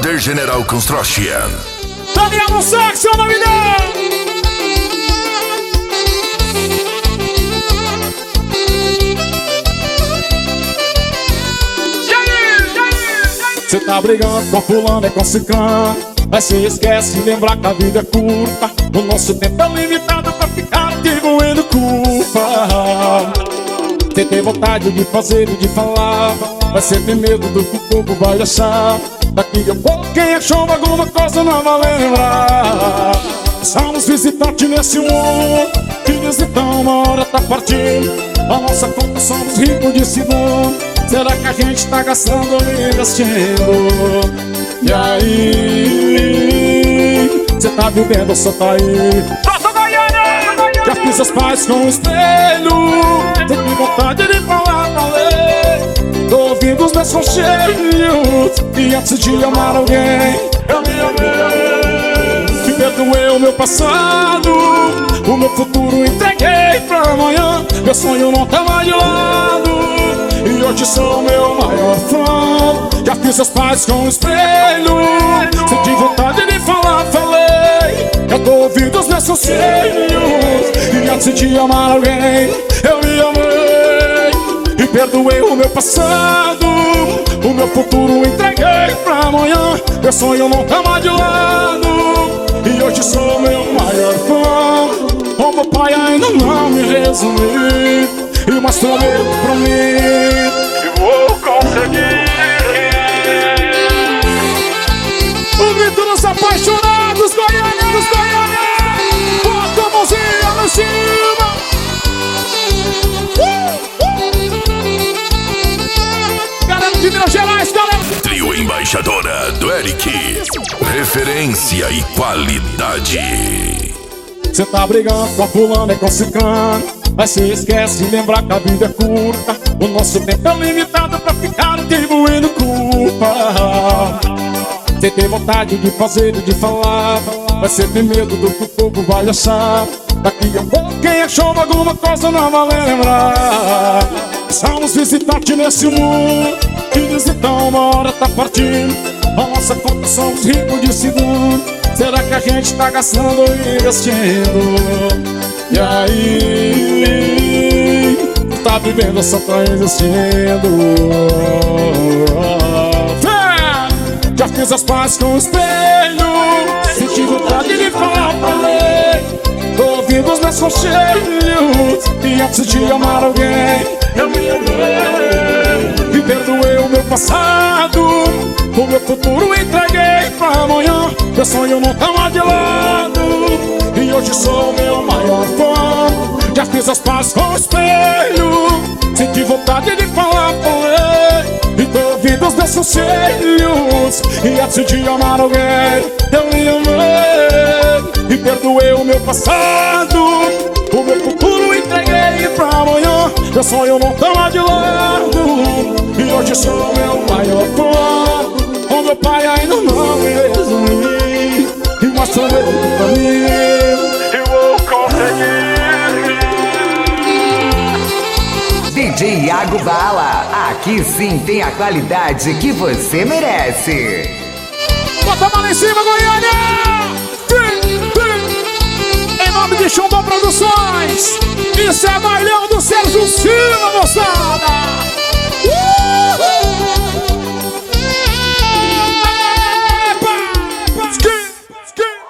Poder General Construction. Daniel Mussac, seu nome dele. Cê tá brigando com fulano e com ciclano, mas cê esquece de lembrar que a vida é curta. O nosso tempo é limitado pra ficar atribuindo culpa. Cê tem vontade de fazer e de falar, mas cê tem medo do que o povo vai achar. Daqui a pouco quem achou alguma coisa não vai lembrar. Somos visitantes nesse mundo, que então uma hora tá partindo. A nossa conta somos ricos de segundo. Será que a gente tá gastando ou investindo? E aí, cê tá vivendo ou só tá aí? Já fiz as pazes com o espelho, tô com vontade de falar, falei. Tô ouvindo os meus conselhos, e antes de amar alguém, eu me amei. Me perdoei o meu passado, o meu futuro entreguei pra amanhã. Meu sonho não tava de lado, e hoje sou meu maior fã. Já fiz as pazes com o espelho, senti vontade de falar, falei. Eu tô ouvindo os meus conselhos, e antes de amar alguém, eu me amei. E perdoei o meu passado, o meu futuro entreguei pra amanhã. Meu sonho não tá mais de lado, e hoje sou meu maior fã. O meu pai ainda não me resumiu, e mostrou pra mim que vou conseguir. O grito dos apaixonados, Goiânia, dos Goiânia. Bota a mãozinha lá em cima. Galera de Minas Gerais, galera. Trio Embaixadora do Eric. Referência e qualidade. Cê tá brigando com a fulana e com ciclano, mas cê esquece de lembrar que a vida é curta. O nosso tempo é limitado pra ficar atribuindo culpa. Cê tem vontade de fazer e de falar, mas cê tem medo do que o povo vai achar. Daqui a pouco quem achou alguma coisa não vai lembrar. Somos visitantes nesse mundo, que então uma hora tá partindo. A nossa conta somos ricos de segundo. Será que a gente tá gastando ou investindo? E aí, tá vivendo ou só tá investindo? Já fiz as pazes com o espelho, senti vontade de falar, falei. Tô ouvindo os meus conselhos, e antes de amar alguém, eu me amei. E perdoei o meu passado, o meu futuro entreguei pra amanhã. Meu sonho não tá mais de lado, e hoje sou meu maior fã. Já fiz as pazes com o espelho, senti vontade de falar, falei. E tô ouvindo os meus conselhos, e antes de amar alguém, eu me amei. E perdoei o meu passado, o meu futuro entreguei pra amanhã. Meu sonho não tá mais de lado, e hoje sou meu maior fã. O meu pai ainda não me resumiu, e mostrou pra mim, eu vou conseguir. DJ Iago Bala, aqui sim tem a qualidade que você merece. Bota a mão lá em cima, Goiânia! Em nome de Chumbão Produções, isso é bailão do Sérgio Silva, moçada!